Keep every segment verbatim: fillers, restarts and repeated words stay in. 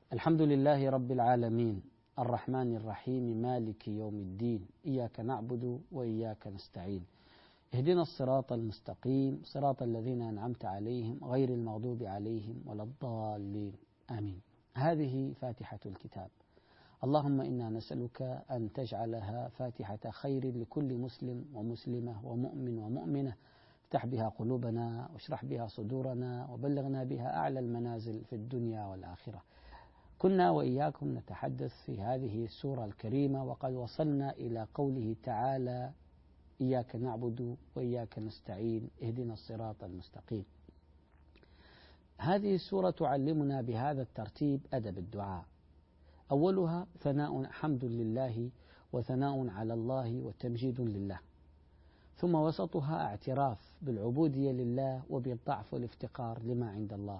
الحمد لله رب العالمين الرحمن الرحيم مالك يوم الدين إياك نعبد وإياك نستعين اهدنا الصراط المستقيم صراط الذين أنعمت عليهم غير المغضوب عليهم ولا الضالين آمين. هذه فاتحة الكتاب. اللهم إنا نسألك أن تجعلها فاتحة خير لكل مسلم ومسلمة ومؤمن ومؤمنة، افتح بها قلوبنا واشرح بها صدورنا وبلغنا بها أعلى المنازل في الدنيا والآخرة. كنا وإياكم نتحدث في هذه السورة الكريمة وقد وصلنا إلى قوله تعالى إياك نعبد وإياك نستعين اهدنا الصراط المستقيم. هذه السورة تعلمنا بهذا الترتيب أدب الدعاء. أولها ثناء حمد لله وثناء على الله وتمجيد لله، ثم وسطها اعتراف بالعبودية لله وبالضعف والافتقار لما عند الله،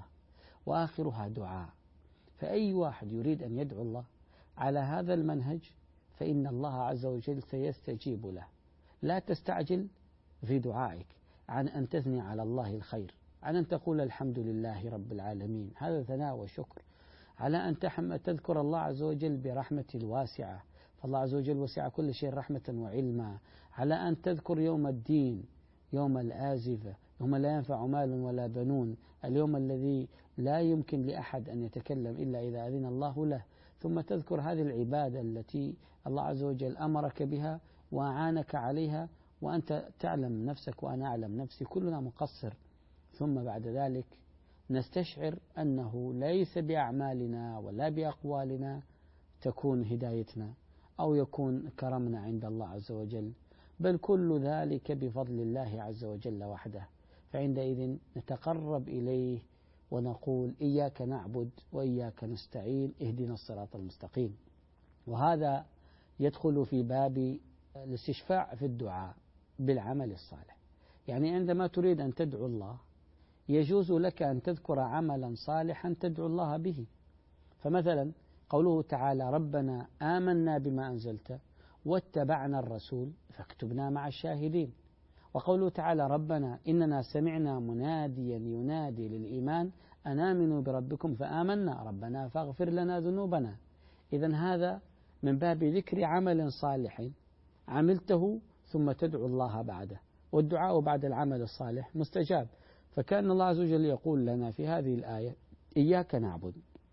وآخرها دعاء. فأي واحد يريد أن يدعو الله على هذا المنهج فإن الله عز وجل سيستجيب له. لا تستعجل في دعائك عن أن تثني على الله الخير، عن أن تقول الحمد لله رب العالمين، هذا ثناء وشكر، على أن تذكر الله عز وجل برحمة الواسعة، فالله عز وجل وسع كل شيء رحمة وعلما، على أن تذكر يوم الدين، يوم الآزفة، يوم لا ينفع مال ولا بنون، اليوم الذي لا يمكن لأحد أن يتكلم إلا إذا أذن الله له، ثم تذكر هذه العبادة التي الله عز وجل أمرك بها وأعانك عليها وأنت تعلم نفسك وأنا أعلم نفسي، كلنا مقصر. ثم بعد ذلك نستشعر أنه ليس بأعمالنا ولا بأقوالنا تكون هدايتنا أو يكون كرمنا عند الله عز وجل، بل كل ذلك بفضل الله عز وجل وحده. فعندئذ نتقرب إليه ونقول إياك نعبد وإياك نستعين اهدنا الصراط المستقيم. وهذا يدخل في باب الاستشفاع في الدعاء بالعمل الصالح. يعني عندما تريد أن تدعو الله يجوز لك أن تذكر عملا صالحا تدعو الله به. فمثلا قوله تعالى ربنا آمنا بما أنزلت واتبعنا الرسول فاكتبنا مع الشاهدين. وقوله تعالى ربنا إننا سمعنا مناديا ينادي للإيمان أن آمنوا بربكم فآمنا ربنا فاغفر لنا ذنوبنا. إذن هذا من باب ذكر عمل صالح عملته ثم تدعو الله بعده، والدعاء بعد العمل الصالح مستجاب. فكان الله عز وجل يقول لنا في هذه الآية إياك نعبد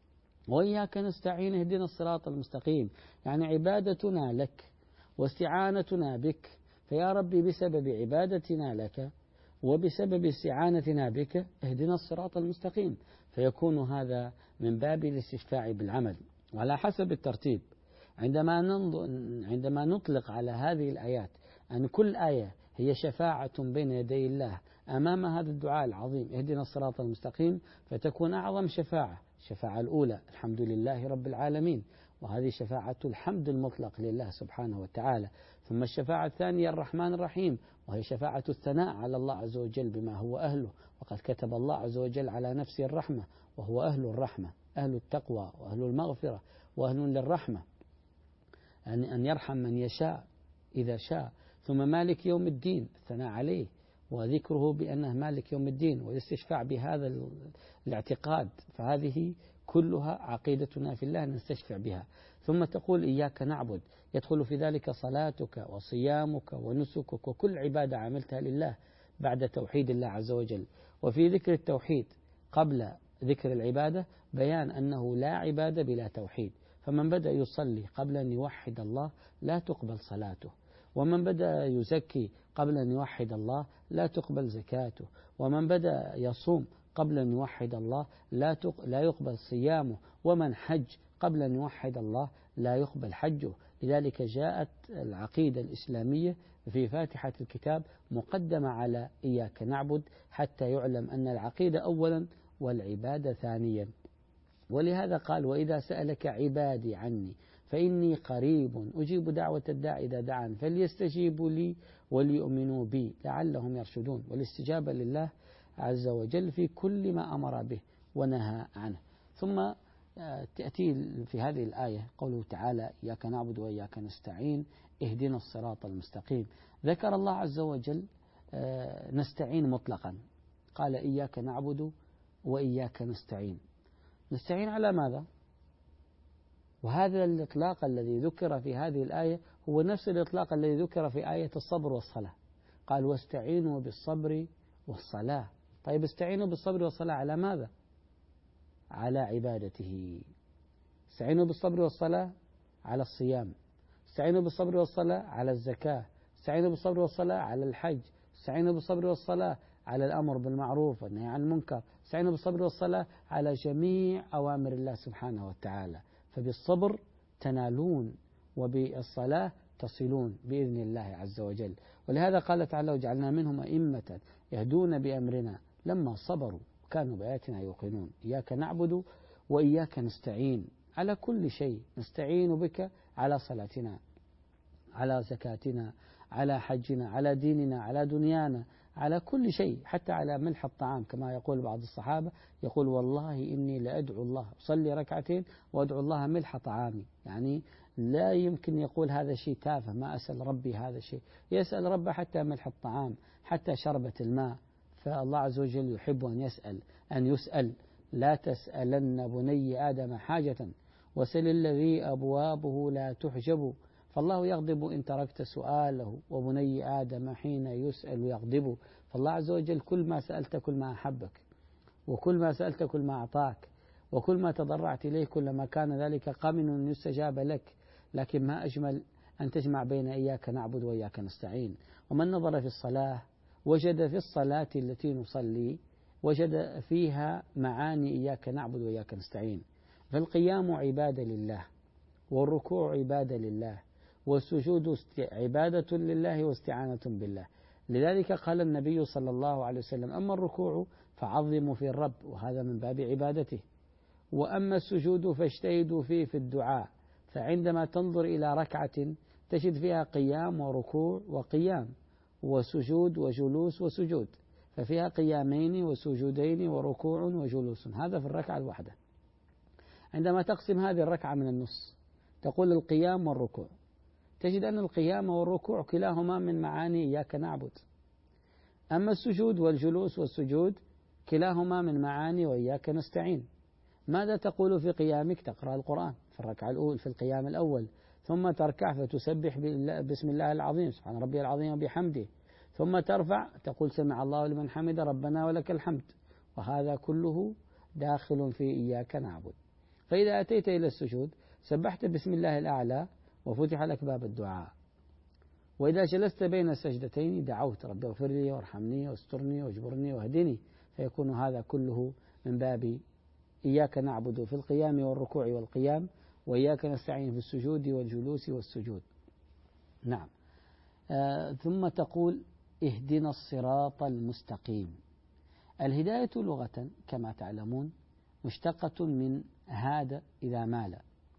وإياك نستعين اهدنا الصراط المستقيم، يعني عبادتنا لك واستعانتنا بك. فيا ربي بسبب عبادتنا لك وبسبب استعانتنا بك اهدنا الصراط المستقيم، فيكون هذا من باب الاستشفاع بالعمل. وعلى حسب الترتيب عندما عندما نطلق على هذه الآيات أن كل آية هي شفاعة بين يدي الله أمام هذا الدعاء العظيم اهدنا الصراط المستقيم، فتكون أعظم شفاعة الشفاعة الأولى الحمد لله رب العالمين، وهذه شفاعة الحمد المطلق لله سبحانه وتعالى. ثم الشفاعة الثانية الرحمن الرحيم، وهي شفاعة الثناء على الله عز وجل بما هو أهله، وقد كتب الله عز وجل على نفسه الرحمة وهو أهل الرحمة، أهل التقوى وأهل المغفرة وأهل للرحمة، أن أن يرحم من يشاء إذا شاء. ثم مالك يوم الدين الثناء عليه وذكره بأنه مالك يوم الدين والاستشفاع بهذا الاعتقاد، فهذه كلها عقيدتنا في الله نستشفع بها. ثم تقول إياك نعبد، يدخل في ذلك صلاتك وصيامك ونسكك وكل عبادة عملتها لله بعد توحيد الله عز وجل. وفي ذكر التوحيد قبل ذكر العبادة بيان أنه لا عبادة بلا توحيد، فمن بدأ يصلي قبل أن يوحد الله لا تقبل صلاته، ومن بدأ يزكي قبل أن يوحد الله لا تقبل زكاته، ومن بدأ يصوم قبل أن يوحد الله لا لا يقبل صيامه، ومن حج قبل أن يوحد الله لا يقبل حجه. لذلك جاءت العقيدة الإسلامية في فاتحة الكتاب مقدمة على إياك نعبد، حتى يعلم أن العقيدة أولا والعبادة ثانيا. ولهذا قال وإذا سألك عبادي عني فإني قريب أجيب دعوة الداع إذا دعان فليستجيبوا لي وليؤمنوا بي لعلهم يرشدون. والاستجابة لله عز وجل في كل ما أمر به ونهى عنه. ثم تأتي في هذه الآية قوله تعالى إياك نعبد وإياك نستعين اهدنا الصراط المستقيم. ذكر الله عز وجل نستعين مطلقا، قال إياك نعبد وإياك نستعين. نستعين على ماذا؟ وهذا الإطلاق الذي ذكر في هذه الآية هو نفس الإطلاق الذي ذكر في آية الصبر والصلاة. قال واستعينوا بالصبر والصلاة. طيب استعينوا بالصبر والصلاة على ماذا؟ على عبادته. استعينوا بالصبر والصلاة على الصيام، استعينوا بالصبر والصلاة على الزكاة، استعينوا بالصبر والصلاة على الحج، استعينوا بالصبر والصلاة على الأمر بالمعروف والنهي عن المنكر، استعينوا بالصبر والصلاة على جميع أوامر الله سبحانه وتعالى. فبالصبر تنالون وبالصلاة تصلون بإذن الله عز وجل. ولهذا قال تعالى وجعلنا منهم أئمة يهدون بأمرنا لما صبروا كانوا بآياتنا يوقنون. إياك نعبد وإياك نستعين على كل شيء، نستعين بك على صلاتنا، على زكاتنا، على حجنا، على ديننا، على دنيانا، على كل شيء، حتى على ملح الطعام كما يقول بعض الصحابة، يقول والله إني لأدعو الله، أصلي ركعتين وأدعو الله ملح طعامي. يعني لا يمكن يقول هذا شيء تافه، ما أسأل ربي هذا الشيء، يسأل ربه حتى ملح الطعام، حتى شربة الماء. فالله عز وجل يحب أن يسأل أن يسأل. لا تسألن بني آدم حاجة وسل الذي أبوابه لا تحجب، فالله يغضب إن تركت سؤاله وبني آدم حين يسأل يغضب. فالله عز وجل كل ما سألت كل ما أحبك، وكل ما سألت كل ما أعطاك، وكل ما تضرعت إليه كل ما كان ذلك قامن أن يستجاب لك. لكن ما أجمل أن تجمع بين إياك نعبد وإياك نستعين. ومن نظر في الصلاة وجد في الصلاة التي نصلي وجد فيها معاني إياك نعبد وإياك نستعين. فالقيام عبادة لله، والركوع عبادة لله، والسجود عبادة لله واستعانة بالله. لذلك قال النبي صلى الله عليه وسلم أما الركوع فعظموا في الرب، وهذا من باب عبادته، وأما السجود فاجتهدوا فيه في الدعاء. فعندما تنظر إلى ركعة تجد فيها قيام وركوع وقيام، وسجود وجلوس وسجود، ففيها قيامين وسجودين وركوع وجلوس، هذا في الركعة الواحدة. عندما تقسم هذه الركعة من النص تقول القيام والركوع، تجد أن القيام والركوع كلاهما من معاني إياك نعبد. أما السجود والجلوس والسجود كلاهما من معاني وإياك نستعين. ماذا تقول في قيامك؟ تقرأ القرآن في الركعة الأولى في القيام الأول، ثم تركع فتسبح بسم الله العظيم سبحان ربي العظيم وبحمده، ثم ترفع تقول سمع الله لمن حمد ربنا ولك الحمد. وهذا كله داخل في إياك نعبد. فإذا أتيت إلى السجود سبحت بسم الله الأعلى وفتح لك باب الدعاء. وإذا جلست بين السجدتين دعوت رب اغفر لي وارحمني واسترني واجبرني واهدني، فيكون هذا كله من باب إياك نعبد في القيام والركوع والقيام، وإياك نستعين في السجود والجلوس والسجود. نعم. آه ثم تقول اهدنا الصراط المستقيم. الهداية لغة كما تعلمون مشتقة من هاد إذا مال،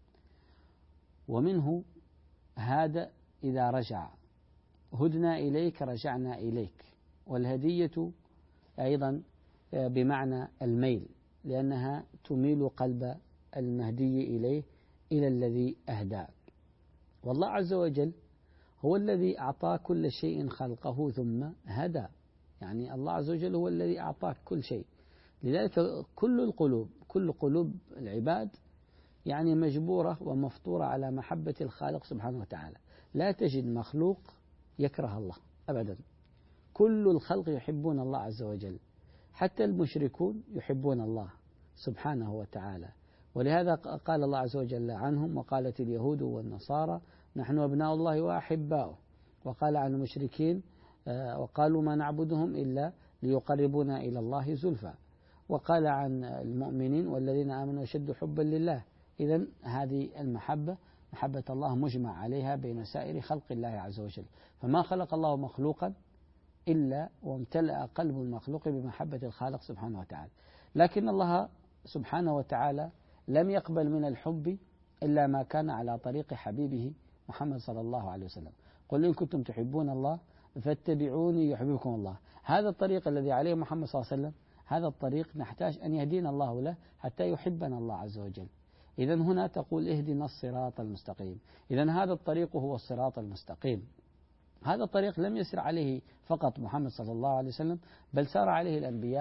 ومنه هاد إذا رجع، هدنا إليك رجعنا إليك. والهدية أيضا بمعنى الميل، لأنها تميل قلب المهدي إليه إلى الذي أهدى. والله عز وجل هو الذي أعطى كل شيء خلقه ثم هدى، يعني الله عز وجل هو الذي أعطاك كل شيء. لذلك كل القلوب كل قلوب العباد يعني مجبورة ومفطورة على محبة الخالق سبحانه وتعالى. لا تجد مخلوق يكره الله أبدا، كل الخلق يحبون الله عز وجل، حتى المشركون يحبون الله سبحانه وتعالى. ولهذا قال الله عز وجل عنهم وقالت اليهود والنصارى نحن أبناء الله وأحباؤه. وقال عن المشركين وقالوا ما نعبدهم إلا ليقربونا إلى الله زلفى. وقال عن المؤمنين والذين آمنوا أشد حبا لله. إذن هذه المحبة محبة الله مجمع عليها بين سائر خلق الله عز وجل. فما خلق الله مخلوقا إلا وامتلأ قلب المخلوق بمحبة الخالق سبحانه وتعالى. لكن الله سبحانه وتعالى لم يقبل من الحب إلا ما كان على طريق حبيبه محمد صلى الله عليه وسلم. قل إن كنتم تحبون الله فاتبعوني يحببكم الله. هذا الطريق الذي عليه محمد صلى الله عليه وسلم، هذا الطريق نحتاج أن يهدينا الله له حتى يحبنا الله عز وجل. إذن هنا تقول اهدنا الصراط المستقيم. إذن هذا الطريق هو الصراط المستقيم. هذا الطريق لم يسر عليه فقط محمد صلى الله عليه وسلم، بل سار عليه الأنبياء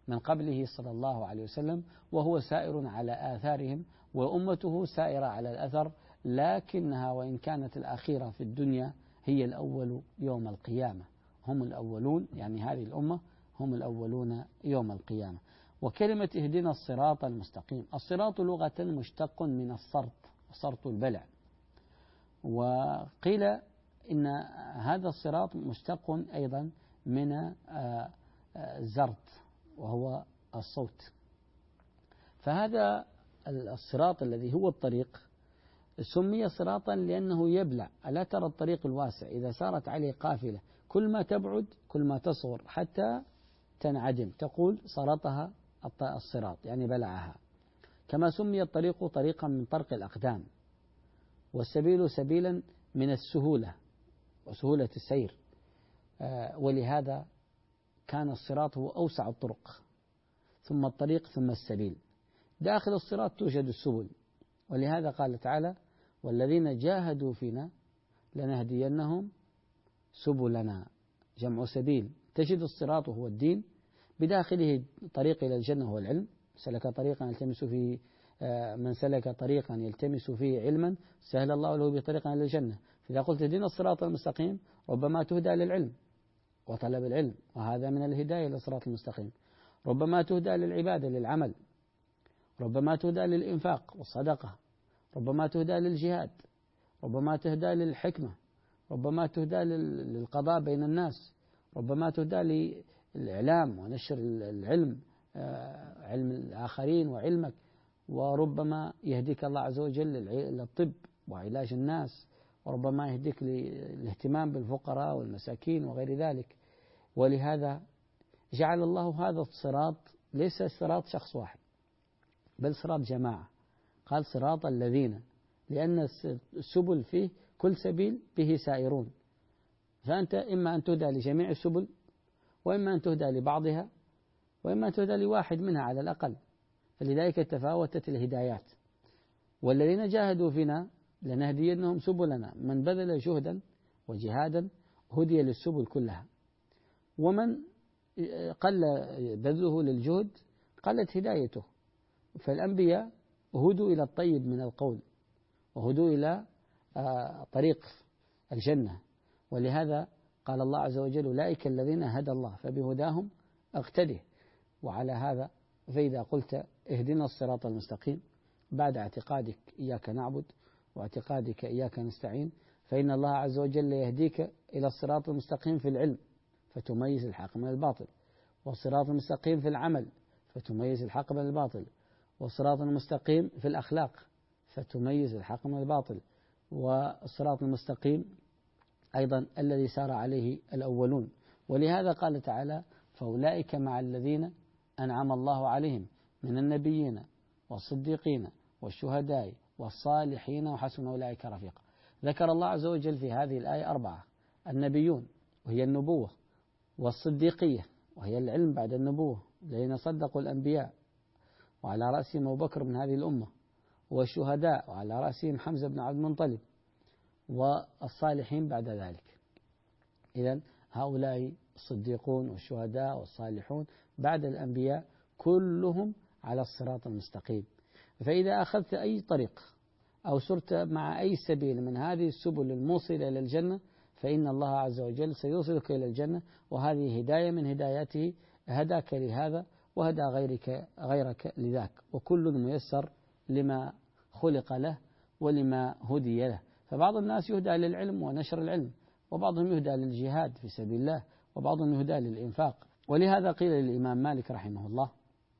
من قبله صلى الله عليه وسلم، وهو سائر على آثارهم، وأمته سائرة على الأثر، لكنها وإن كانت الأخيرة في الدنيا هي الأول يوم القيامة. هم الأولون، يعني هذه الأمة هم الأولون يوم القيامة. وكلمة اهدنا الصراط المستقيم، الصراط لغة مشتق من الصرط، صرط البلع، وقيل إن هذا الصراط مشتق أيضا من الزرط وهو الصوت. فهذا الصراط الذي هو الطريق سمي صراطا لأنه يبلع. ألا ترى الطريق الواسع إذا سارت عليه قافلة كل ما تبعد كل ما تصغر حتى تنعدم، تقول صرطها الصراط، يعني بلعها. كما سمي الطريق طريقا من طرق الأقدام، والسبيل سبيلا من السهولة وسهولة السير، ولهذا كان الصراط هو أوسع الطرق، ثم الطريق ثم السبيل. داخل الصراط توجد السبل، ولهذا قال تعالى والذين جاهدوا فينا لنهدينهم سبلنا، جمع سبيل. تجد الصراط هو الدين، بداخله طريق إلى الجنة هو العلم، سلك طريقا يلتمس فيه من سلك طريقا يلتمس فيه علما سهل الله له بطريقا إلى الجنة. فإذا قلت اهدنا الصراط المستقيم ربما تهدى للعلم وطلب العلم، وهذا من الهداية للصراط المستقيم. ربما تهدى للعبادة للعمل، ربما تهدى للإنفاق والصدقة، ربما تهدى للجهاد، ربما تهدى للحكمة، ربما تهدى للقضاء بين الناس، ربما تهدى للإعلام ونشر العلم، علم الآخرين وعلمك، وربما يهديك الله عز وجل للطب وعلاج الناس، وربما يهديك للاهتمام بالفقراء والمساكين وغير ذلك. ولهذا جعل الله هذا الصراط ليس صراط شخص واحد بل صراط جماعة، قال صراط الذين، لأن السبل فيه كل سبيل به سائرون، فأنت إما أن تهدى لجميع السبل، وإما أن تهدى لبعضها، وإما أن تهدى لواحد منها على الأقل، فلذلك تفاوتت الهدايات. والذين جاهدوا فينا لنهدينهم سبلنا، من بذل جهدا وجهادا هدي للسبل كلها، ومن قل بذله للجهد قلت هدايته. فالأنبياء هدوا إلى الطيب من القول، وهدوا إلى طريق الجنة، ولهذا قال الله عز وجل أولئك الذين هدى الله فبهداهم اقتده. وعلى هذا فإذا قلت اهدنا الصراط المستقيم بعد اعتقادك إياك نعبد واعتقادك إياك نستعين، فإن الله عز وجل يهديك إلى الصراط المستقيم في العلم فتميز الحق من الباطل، والصراط المستقيم في العمل فتميز الحق من الباطل، والصراط المستقيم في الأخلاق فتميز الحق من الباطل، والصراط المستقيم أيضا الذي سار عليه الأولون. ولهذا قال تعالى فأولئك مع الذين أنعم الله عليهم من النبيين والصديقين والشهداء والصالحين وحسن أولئك رفيقا. ذكر الله عز وجل في هذه الآية أربعة: النبيون وهي النبوة، والصديقية وهي العلم بعد النبوة الذين صدقوا الأنبياء وعلى رأسهم أبو بكر من هذه الأمة، والشهداء وعلى رأسهم حمزة بن عبد المطلب، والصالحين بعد ذلك. إذن هؤلاء الصديقون والشهداء والصالحون بعد الأنبياء كلهم على الصراط المستقيم. فإذا أخذت أي طريق أو سرت مع أي سبيل من هذه السبل الموصلة إلى الجنة فإن الله عز وجل سيوصلك إلى الجنة، وهذه هداية من هداياته، هداك لهذا وهدى غيرك غيرك لذاك، وكل ميسر لما خلق له ولما هدي له. فبعض الناس يهدى للعلم ونشر العلم، وبعضهم يهدى للجهاد في سبيل الله، وبعضهم يهدى للإنفاق. ولهذا قيل للإمام مالك رحمه الله،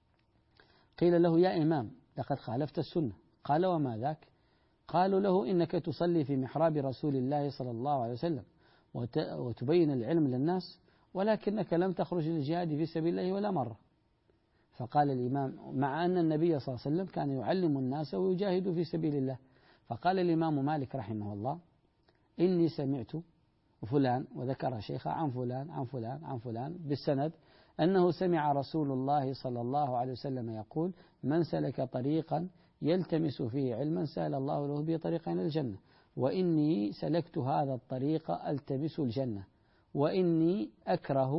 قيل له يا إمام لقد خالفت السنة. قال وما ذاك؟ قالوا له إنك تصلي في محراب رسول الله صلى الله عليه وسلم وتبين العلم للناس، ولكنك لم تخرج للجهاد في سبيل الله ولا مرة. فقال الإمام مع أن النبي صلى الله عليه وسلم كان يعلم الناس ويجاهد في سبيل الله. فقال الإمام مالك رحمه الله إني سمعت فلان، وذكر شيخا عن فلان عن فلان عن فلان بالسند أنه سمع رسول الله صلى الله عليه وسلم يقول من سلك طريقا يلتمس فيه علما سهل الله له به طريقا إلى الجنة، وإني سلكت هذا الطريق ألتمس الجنة، وإني أكره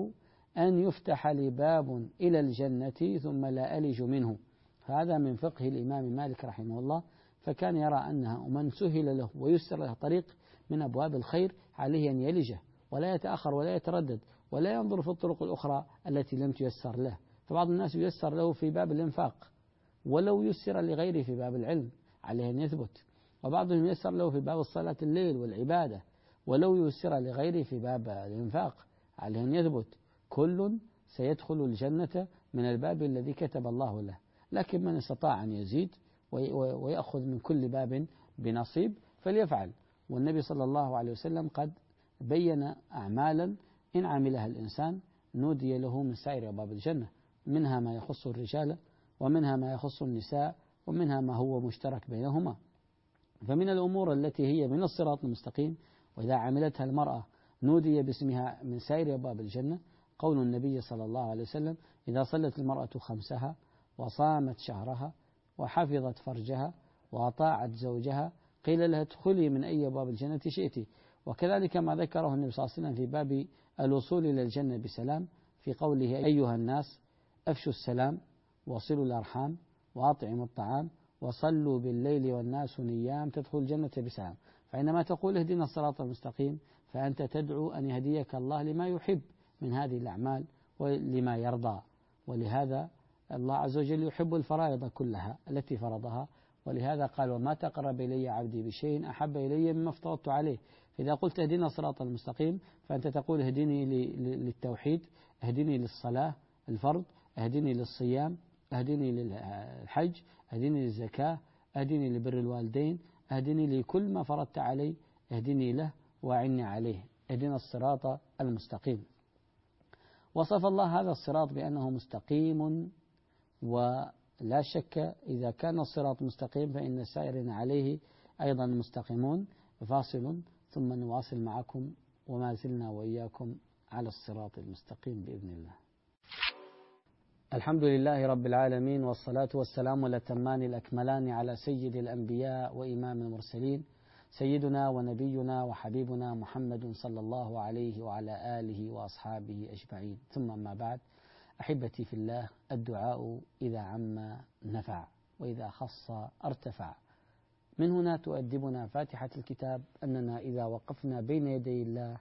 أن يفتح لي باب إلى الجنة ثم لا ألج منه. هذا من فقه الإمام مالك رحمه الله، فكان يرى أنها من سهل له ويسر له طريق من أبواب الخير عليه أن يلجه ولا يتأخر ولا يتردد ولا ينظر في الطرق الأخرى التي لم تيسر له. فبعض الناس ييسر له في باب الإنفاق ولو يسر لغيره في باب العلم عليه أن يثبت، وبعضهم ييسر له في باب الصلاة الليل والعبادة ولو يسر لغيره في باب الإنفاق عليه أن يثبت. كل سيدخل الجنة من الباب الذي كتب الله له، لكن من استطاع أن يزيد ويأخذ من كل باب بنصيب فليفعل. والنبي صلى الله عليه وسلم قد بين أعمالا إن عملها الإنسان نودي له من سائر أبواب الجنة، منها ما يخص الرجال ومنها ما يخص النساء ومنها ما هو مشترك بينهما. فمن الأمور التي هي من الصراط المستقيم وإذا عملتها المرأة نودي باسمها من سائر أبواب الجنة قول النبي صلى الله عليه وسلم: إذا صلت المرأة خمسها وصامت شهرها وحفظت فرجها وأطاعت زوجها قيل لها ادخلي من أي أبواب الجنة شئت. وكذلك ما ذكره النبي صلى الله عليه وسلم في باب الوصول إلى الجنة بسلام في قوله: أيها الناس أفشوا السلام وصلوا الأرحام وأطعموا الطعام وصلوا بالليل والناس نيام تدخل الجنة بسلام. فإنما تقول اهدنا الصراط المستقيم فأنت تدعو أن يهديك الله لما يحب من هذه الأعمال ولما يرضى. ولهذا الله عز وجل يحب الفرائض كلها التي فرضها، ولهذا قال: وما تقرب إلي عبدي بشيء أحب إلي مما افترضت عليه. فإذا قلت اهدنا الصراط المستقيم فأنت تقول اهدني للتوحيد، اهدني للصلاة الفرض، اهدني للصيام، اهدني للحج، اهدني للزكاة، اهدني لبر الوالدين، اهدني لكل ما فرضت علي اهدني له وأعني عليه. اهدنا الصراط المستقيم. وصف الله هذا الصراط بأنه مستقيم، ولا شك إذا كان الصراط مستقيم فإن السائرين عليه أيضا مستقيمون. فاصل ثم نواصل معكم وما زلنا وإياكم على الصراط المستقيم بإذن الله. الحمد لله رب العالمين، والصلاة والسلام الأتمان الأكملان على سيد الأنبياء وإمام المرسلين سيدنا ونبينا وحبيبنا محمد صلى الله عليه وعلى آله وأصحابه أجمعين. ثم ما بعد، أحبتي في الله، الدعاء إذا عم نفع وإذا خص ارتفع. من هنا تؤدبنا فاتحة الكتاب أننا إذا وقفنا بين يدي الله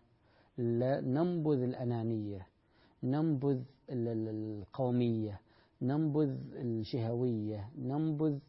ننبذ الأنانية، ننبذ القومية، ننبذ الشهوية، ننبذ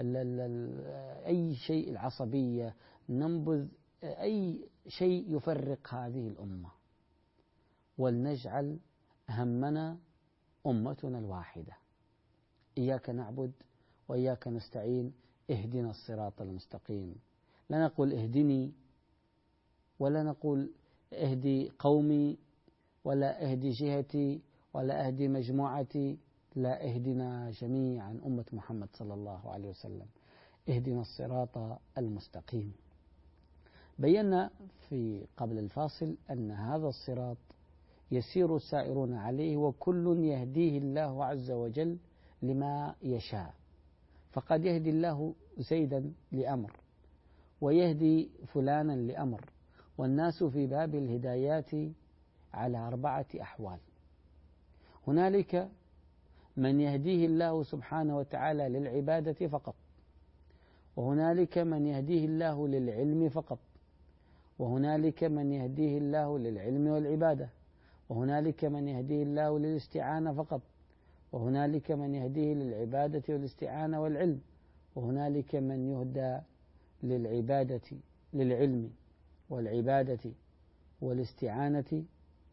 أي شيء العصبية، ننبذ أي شيء يفرق هذه الأمة، ولنجعل همنا أمتنا الواحدة. إياك نعبد وإياك نستعين، اهدنا الصراط المستقيم. لا نقول اهدني ولا نقول اهدي قومي ولا اهدي جهتي ولا اهدي مجموعتي، لا، اهدنا جميعا أمة محمد صلى الله عليه وسلم. اهدنا الصراط المستقيم. بينا في قبل الفاصل أن هذا الصراط يسير السائرون عليه وكل يهديه الله عز وجل لما يشاء. فقد يهدي الله زيدا لأمر ويهدي فلانا لأمر، والناس في باب الهدايات على أربعة أحوال. هنالك من يهديه الله سبحانه وتعالى للعبادة فقط، وهنالك من يهديه الله للعلم فقط، وهنالك من يهديه الله للعلم والعبادة، وهنالك من يهديه الله للاستعانة فقط، وهنالك من يهديه للعبادة والاستعانة والعلم، وهنالك من يهدى للعبادة للعلم والعبادة والاستعانة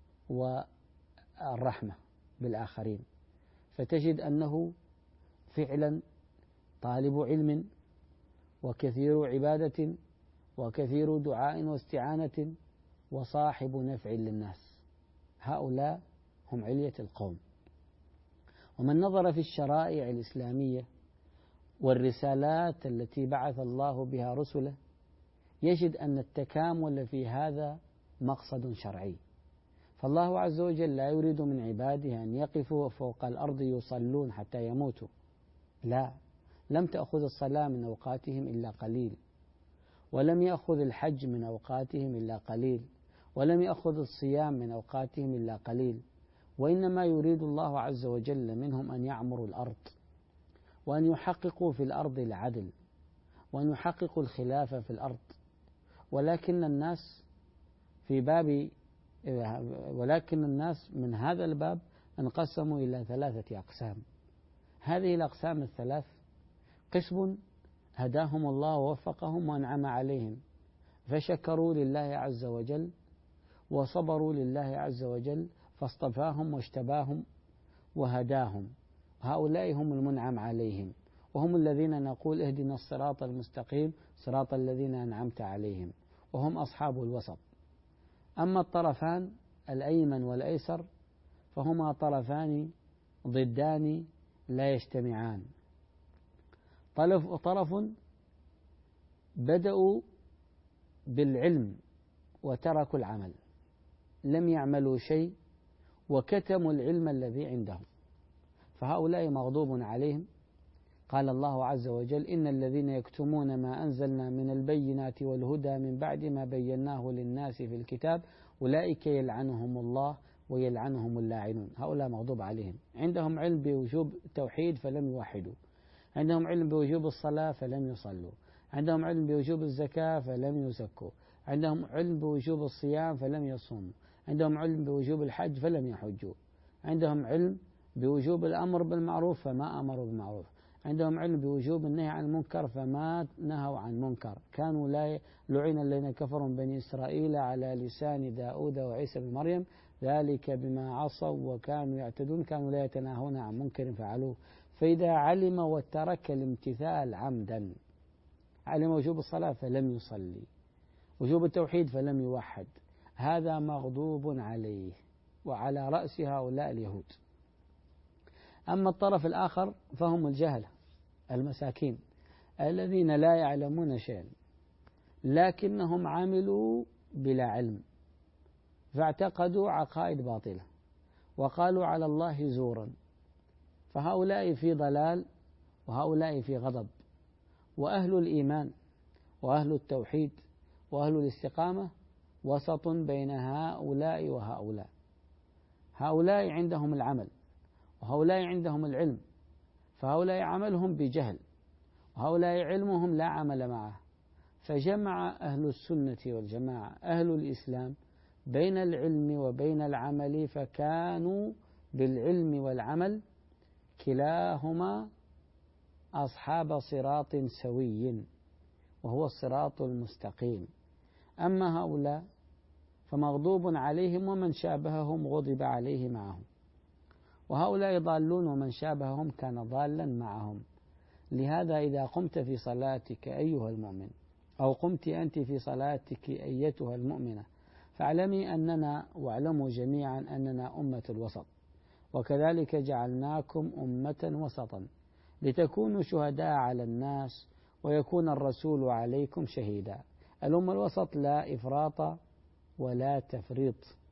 والرحمة بالآخرين. فتجد أنه فعلا طالب علم وكثير عبادة وكثير دعاء واستعانة وصاحب نفع للناس. هؤلاء هم علية القوم. ومن نظر في الشرائع الإسلامية والرسالات التي بعث الله بها رسله يجد أن التكامل في هذا مقصد شرعي. فالله عز وجل لا يريد من عباده أن يقفوا فوق الأرض يصلون حتى يموتوا، لا، لم تأخذ الصلاة من أوقاتهم إلا قليل، ولم يأخذ الحج من أوقاتهم إلا قليل، ولم يأخذ الصيام من أوقاتهم إلا قليل، وإنما يريد الله عز وجل منهم أن يعمروا الأرض، وأن يحققوا في الأرض العدل، وأن يحققوا الخلافة في الأرض. ولكن الناس في باب ولكن الناس من هذا الباب انقسموا إلى ثلاثة أقسام. هذه الأقسام الثلاث: قسم هداهم الله ووفقهم وأنعم عليهم فشكروا لله عز وجل وصبروا لله عز وجل فاصطفاهم واجتباهم وهداهم، هؤلاء هم المنعم عليهم، وهم الذين نقول اهدنا الصراط المستقيم صراط الذين أنعمت عليهم، وهم أصحاب الوسط. أما الطرفان الأيمن والأيسر فهما طرفان ضدان لا يجتمعان. طرف بدأوا بالعلم وتركوا العمل، لم يعملوا شيء وكتموا العلم الذي عندهم، فهؤلاء مغضوب عليهم. قال الله عز وجل: إن الذين يكتمون ما أنزلنا من البينات والهدى من بعد ما بيناه للناس في الكتاب أولئك يلعنهم الله ويلعنهم اللاعنون. هؤلاء مغضوب عليهم، عندهم علم بوجوب التوحيد فلم يوحدوا، عندهم علم بوجوب الصلاة فلم يصلوا، عندهم علم بوجوب الزكاة فلم يزكوا، عندهم علم بوجوب الصيام فلم يصوموا، عندهم علم بوجوب الحج فلم يحجوا، عندهم علم بوجوب الأمر بالمعروف فما أمروا بالمعروف، عندهم علم بوجوب النهي عن المنكر فما نهوا عن منكر. كانوا لا لعن الذين كفروا من بني إسرائيل على لسان داود وعيسى بن مريم ذلك بما عصوا وكانوا يعتدون كانوا لا يتناهون عن منكر فعلوه. فإذا علم وترك الامتثال عمدا، علم وجوب الصلاة فلم يصلي، وجوب التوحيد فلم يوحد، هذا مغضوب عليه، وعلى رأس هؤلاء اليهود. أما الطرف الآخر فهم الجهلة المساكين الذين لا يعلمون شيئا لكنهم عملوا بلا علم، فاعتقدوا عقائد باطلة وقالوا على الله زورا، فهؤلاء في ضلال وهؤلاء في غضب. وأهل الإيمان وأهل التوحيد وأهل الاستقامة وسط بين هؤلاء وهؤلاء. هؤلاء عندهم العمل وهؤلاء عندهم العلم، فهؤلاء عملهم بجهل وهؤلاء علمهم لا عمل معه، فجمع أهل السنة والجماعة أهل الإسلام بين العلم وبين العمل، فكانوا بالعلم والعمل كلاهما أصحاب صراط سوي وهو الصراط المستقيم. أما هؤلاء فمغضوب عليهم ومن شابههم غضب عليه معهم، وهؤلاء ضالون ومن شابههم كان ضالا معهم. لهذا إذا قمت في صلاتك أيها المؤمن أو قمت أنت في صلاتك أيتها المؤمنة فاعلمي أننا واعلموا جميعا أننا أمة الوسط، وكذلك جعلناكم أمة وسطا لتكونوا شهداء على الناس ويكون الرسول عليكم شهيدا. الأمة الوسط لا إفراط ولا تفريط،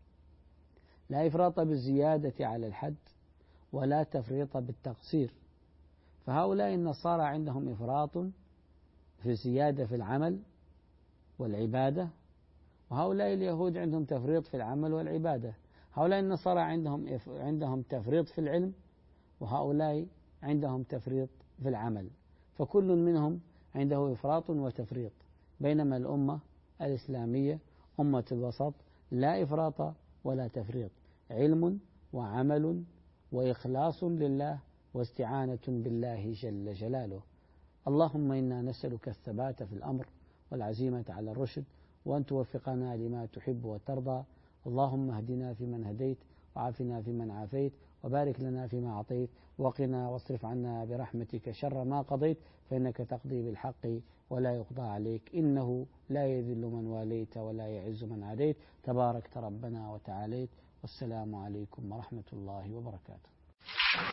لا إفراط بالزيادة على الحد ولا تفريط بالتقصير. فهؤلاء النصارى عندهم إفراط في الزيادة في العمل والعبادة، وهؤلاء اليهود عندهم تفريط في العمل والعبادة. هؤلاء النصارى عندهم عندهم تفريط في العلم، وهؤلاء عندهم تفريط في العمل، فكل منهم عنده إفراط وتفريط، بينما الأمة الإسلامية أمة الوسط لا إفراط ولا تفريط، علم وعمل وإخلاص لله واستعانة بالله جل جلاله. اللهم إنا نسألك الثبات في الأمر والعزيمة على الرشد، وأن توفقنا لما تحب وترضى. اللهم اهدنا فيمن هديت وعافنا فيمن عافيت وبارك لنا فيما أعطيت وقنا واصرف عنا برحمتك شر ما قضيت، فإنك تقضي بالحق ولا يقضى عليك، إنه لا يذل من واليت ولا يعز من عاديت، تباركت ربنا وتعاليت. والسلام عليكم ورحمة الله وبركاته.